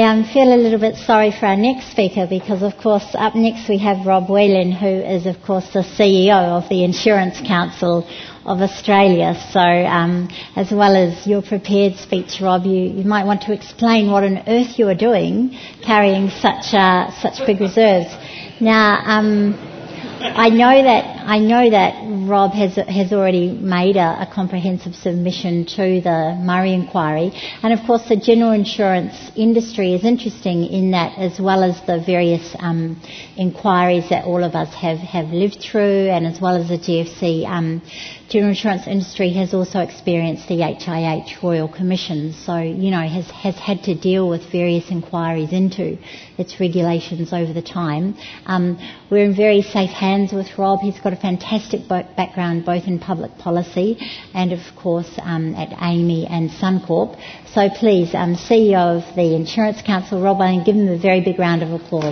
feel a little bit sorry for our next speaker because, of course, up next we have Rob Whelan, who is, of course, the CEO of the Insurance Council of Australia. So as well as your prepared speech, Rob, you might want to explain what on earth you are doing carrying such big reserves. Now, I know that Rob has already made a comprehensive submission to the Murray inquiry, and of course the general insurance industry is interesting in that, as well as the various inquiries that all of us have lived through, and as well as the GFC. General insurance industry has also experienced the HIH Royal Commission, so has had to deal with various inquiries into its regulations over the time. We're in very safe hands with Rob. He's got a fantastic background both in public policy and, of course, at AAMI and Suncorp. So please, CEO of the Insurance Council, Rob Whelan, give him a very big round of applause.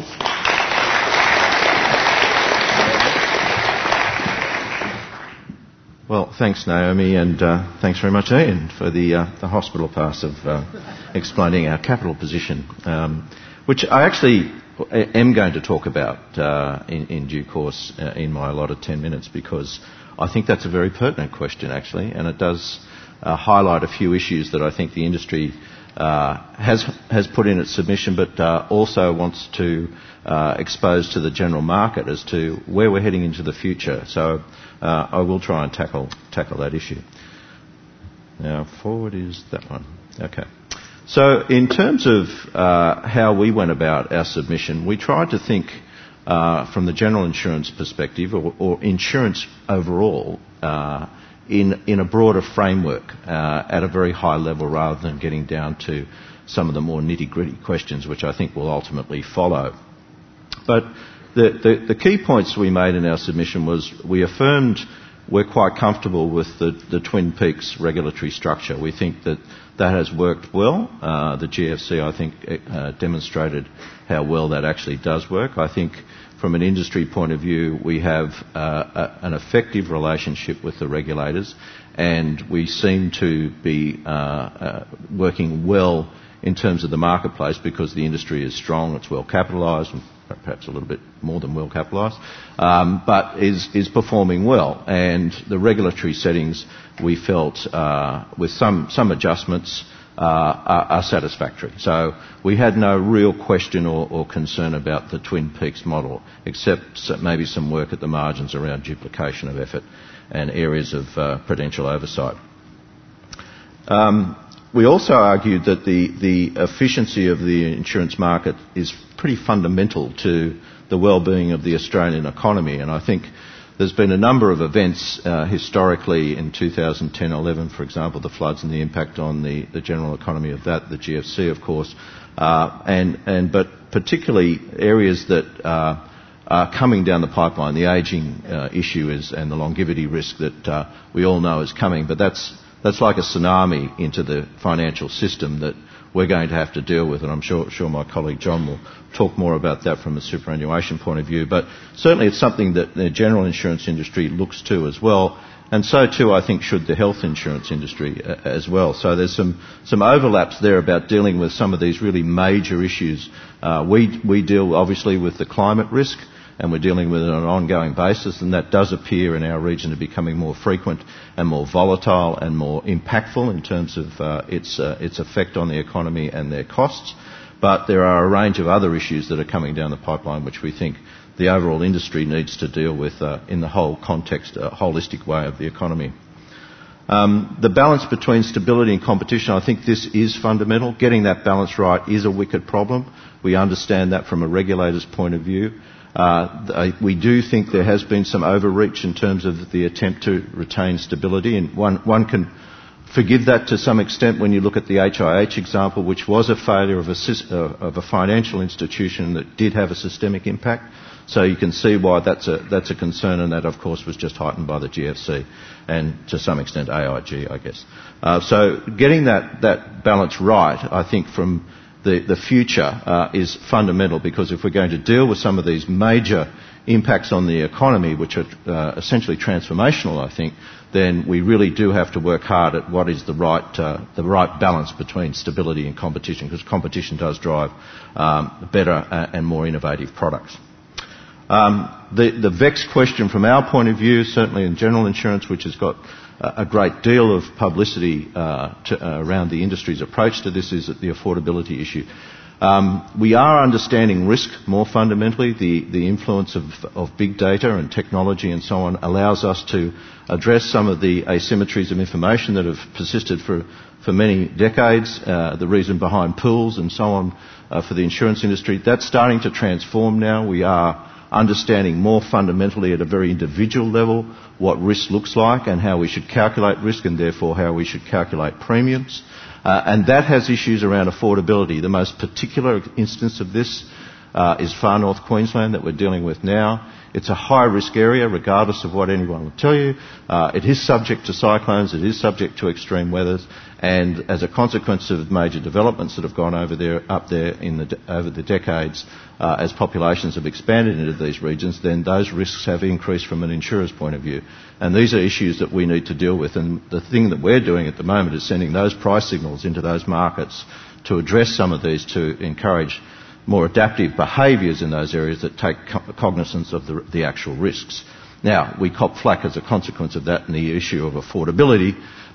Well, thanks, Naomi, and thanks very much, Ian, for the hospital pass of explaining our capital position, which I actually am going to talk about in due course in my allotted 10 minutes, because I think that's a very pertinent question, actually, and it does highlight a few issues that I think the industry has put in its submission, but also wants to expose to the general market as to where we're heading into the future. So I will try and tackle that issue. Now, forward is that one. Okay. So in terms of how we went about our submission, we tried to think from the general insurance perspective, or insurance overall, in a broader framework at a very high level, rather than getting down to some of the more nitty-gritty questions, which I think will ultimately follow. But the key points we made in our submission was we affirmed we're quite comfortable with the Twin Peaks regulatory structure. We think that has worked well. The GFC, I think, demonstrated how well that actually does work. I think from an industry point of view, we have an effective relationship with the regulators, and we seem to be working well in terms of the marketplace, because the industry is strong, it's well capitalised, perhaps a little bit more than well capitalised, but is performing well. And the regulatory settings, we felt, with some adjustments, are satisfactory. So we had no real question or concern about the Twin Peaks model, except maybe some work at the margins around duplication of effort and areas of prudential oversight. We also argued that the efficiency of the insurance market is pretty fundamental to the well-being of the Australian economy, and I think there's been a number of events historically in 2010-11, for example, the floods and the impact on the general economy of that, the GFC, of course, but particularly areas that are coming down the pipeline. The ageing issue and the longevity risk that we all know is coming, but that's like a tsunami into the financial system that we're going to have to deal with, and I'm sure my colleague John will talk more about that from a superannuation point of view. But certainly it's something that the general insurance industry looks to as well, and so too I think should the health insurance industry as well. So there's some overlaps there about dealing with some of these really major issues. We deal obviously with the climate risk, and we're dealing with it on an ongoing basis, and that does appear in our region to be becoming more frequent and more volatile and more impactful in terms of its effect on the economy and their costs. But there are a range of other issues that are coming down the pipeline which we think the overall industry needs to deal with in the whole context, a holistic way of the economy. The balance between stability and competition, I think this is fundamental. Getting that balance right is a wicked problem. We understand that from a regulator's point of view. We do think there has been some overreach in terms of the attempt to retain stability, and one can forgive that to some extent when you look at the HIH example, which was a failure of a financial institution that did have a systemic impact. So you can see why that's a concern, and that, of course, was just heightened by the GFC and to some extent AIG, I guess. So getting that balance right, I think from the future is fundamental, because if we're going to deal with some of these major impacts on the economy, which are essentially transformational, I think, then we really do have to work hard at what is the right balance between stability and competition, because competition does drive better and more innovative products. The vexed question from our point of view, certainly in general insurance, which has got a great deal of publicity around the industry's approach to this, is the affordability issue. We are understanding risk more fundamentally. The influence of big data and technology and so on allows us to address some of the asymmetries of information that have persisted for many decades, the reason behind pools and so on for the insurance industry. That's starting to transform now. We are understanding more fundamentally at a very individual level what risk looks like and how we should calculate risk, and therefore how we should calculate premiums. And that has issues around affordability. The most particular instance of this is Far North Queensland that we're dealing with now. It's a high-risk area, regardless of what anyone will tell you. It is subject to cyclones, it is subject to extreme weathers, and as a consequence of major developments that have gone up there over the decades, as populations have expanded into these regions, then those risks have increased from an insurer's point of view. And these are issues that we need to deal with. And the thing that we're doing at the moment is sending those price signals into those markets to address some of these, to encourage more adaptive behaviours in those areas that take cognizance of the actual risks. Now, we cop flack as a consequence of that, and the issue of affordability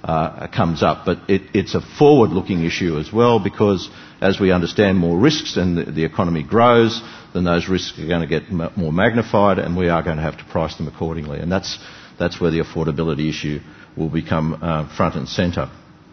comes up. But it's a forward-looking issue as well, because as we understand more risks and the economy grows, then those risks are going to get more magnified, and we are going to have to price them accordingly. And that's where the affordability issue will become front and centre.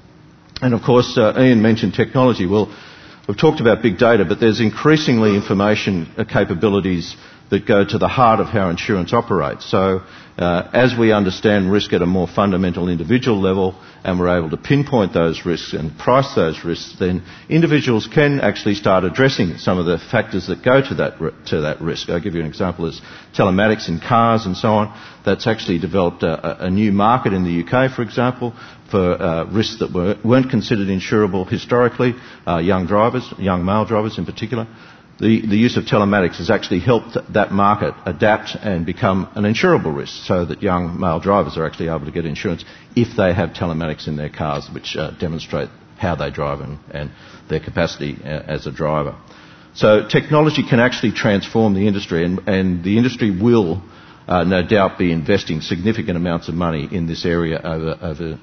And of course, Ian mentioned technology. Well, we've talked about big data, but there's increasingly information capabilities that go to the heart of how insurance operates. So as we understand risk at a more fundamental individual level, and we're able to pinpoint those risks and price those risks, then individuals can actually start addressing some of the factors that go to that risk. I'll give you an example. Is telematics in cars and so on. That's actually developed a new market in the UK, for example, for risks that weren't considered insurable historically, young male drivers in particular. The use of telematics has actually helped that market adapt and become an insurable risk, so that young male drivers are actually able to get insurance if they have telematics in their cars, which demonstrate how they drive and their capacity as a driver. So technology can actually transform the industry, and the industry will no doubt be investing significant amounts of money in this area over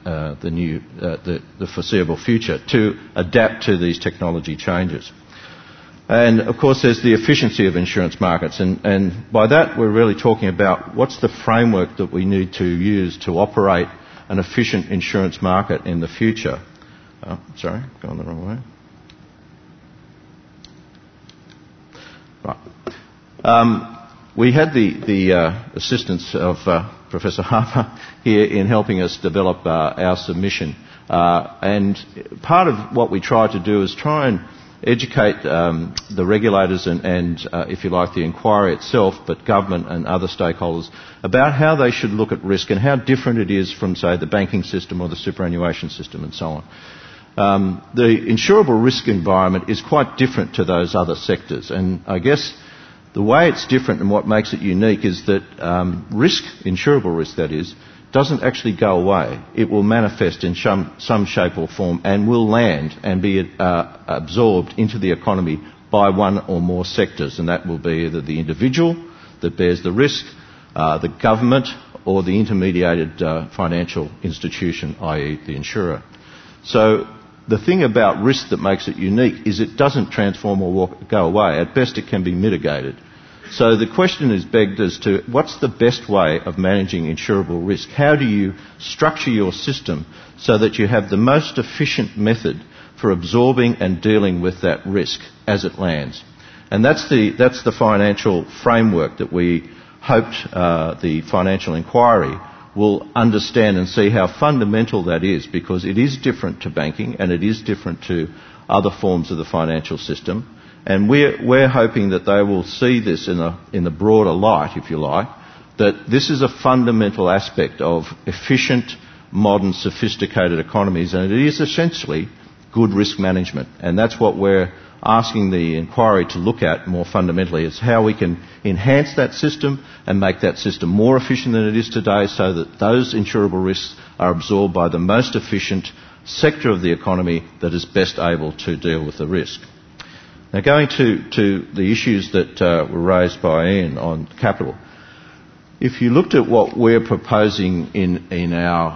the foreseeable future to adapt to these technology changes. And of course there's the efficiency of insurance markets, and by that we're really talking about what's the framework that we need to use to operate an efficient insurance market in the future. Sorry, going the wrong way. Right. We had the assistance of Professor Harper here in helping us develop our submission, and part of what we try to do is try and educate the regulators and if you like, the inquiry itself, but government and other stakeholders about how they should look at risk and how different it is from, say, the banking system or the superannuation system and so on. The insurable risk environment is quite different to those other sectors, and I guess the way it's different and what makes it unique is that risk, insurable risk that is, doesn't actually go away. It will manifest in some shape or form and will land and be absorbed into the economy by one or more sectors, and that will be either the individual that bears the risk, the government, or the intermediated financial institution, i.e. the insurer. So the thing about risk that makes it unique is it doesn't transform or go away. At best it can be mitigated. So the question is begged as to what's the best way of managing insurable risk? How do you structure your system so that you have the most efficient method for absorbing and dealing with that risk as it lands? And that's the financial framework that we hoped the financial inquiry will understand and see how fundamental that is, because it is different to banking and it is different to other forms of the financial system. And we're hoping that they will see this in a broader light, if you like, that this is a fundamental aspect of efficient, modern, sophisticated economies, and it is essentially good risk management. And that's what we're asking the inquiry to look at more fundamentally is how we can enhance that system and make that system more efficient than it is today, so that those insurable risks are absorbed by the most efficient sector of the economy that is best able to deal with the risk. Now, going to the issues that were raised by Ian on capital, if you looked at what we're proposing in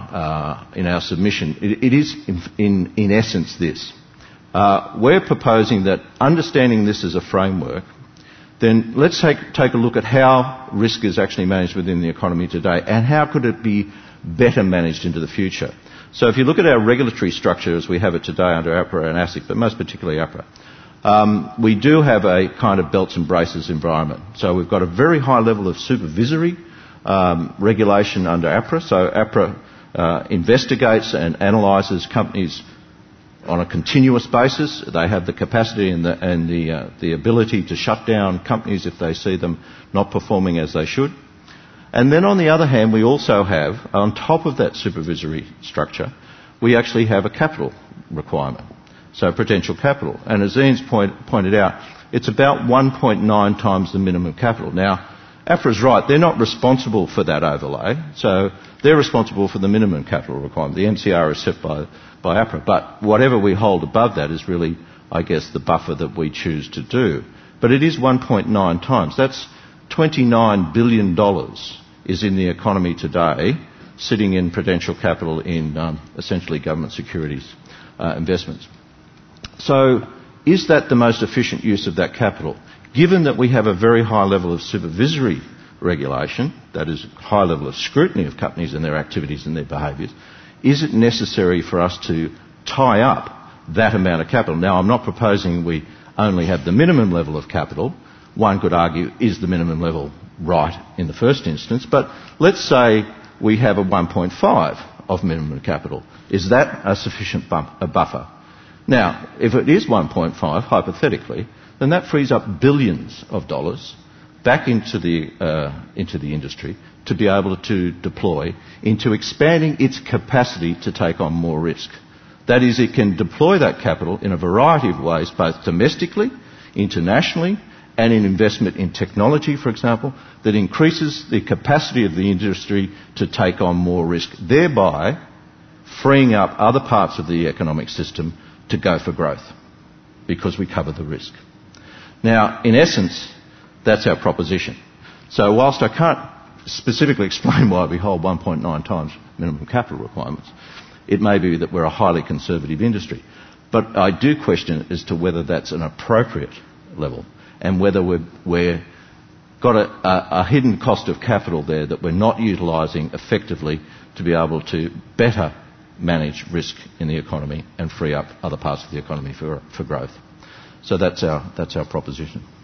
our submission, it is in essence this. We're proposing that, understanding this as a framework, then let's take a look at how risk is actually managed within the economy today and how could it be better managed into the future. So if you look at our regulatory structure as we have it today under APRA and ASIC, but most particularly APRA, we do have a kind of belts and braces environment. So we've got a very high level of supervisory regulation under APRA. So APRA investigates and analyses companies on a continuous basis. They have the capacity and the ability to shut down companies if they see them not performing as they should. And then on the other hand, we also have, on top of that supervisory structure, we actually have a capital requirement, so prudential capital. And as Ian's pointed out, it's about 1.9 times the minimum capital. Now, APRA's right, they're not responsible for that overlay, so they're responsible for the minimum capital requirement. The MCR is set by APRA, but whatever we hold above that is really, I guess, the buffer that we choose to do. But it is 1.9 times. That's $29 billion is in the economy today, sitting in prudential capital in essentially government securities investments. So is that the most efficient use of that capital? Given that we have a very high level of supervisory regulation, that is, high level of scrutiny of companies and their activities and their behaviours, is it necessary for us to tie up that amount of capital? Now, I'm not proposing we only have the minimum level of capital. One could argue, is the minimum level right in the first instance? But let's say we have a 1.5 of minimum capital. Is that a sufficient buffer? Now, if it is 1.5, hypothetically, then that frees up billions of dollars back into the industry to be able to deploy into expanding its capacity to take on more risk. That is, it can deploy that capital in a variety of ways, both domestically, internationally, and in investment in technology, for example, that increases the capacity of the industry to take on more risk, thereby freeing up other parts of the economic system to go for growth, because we cover the risk. Now, in essence, that's our proposition. So whilst I can't specifically explain why we hold 1.9 times minimum capital requirements, it may be that we're a highly conservative industry. But I do question as to whether that's an appropriate level and whether we've got a hidden cost of capital there that we're not utilising effectively to be able to better manage risk in the economy and free up other parts of the economy for growth. So that's our proposition.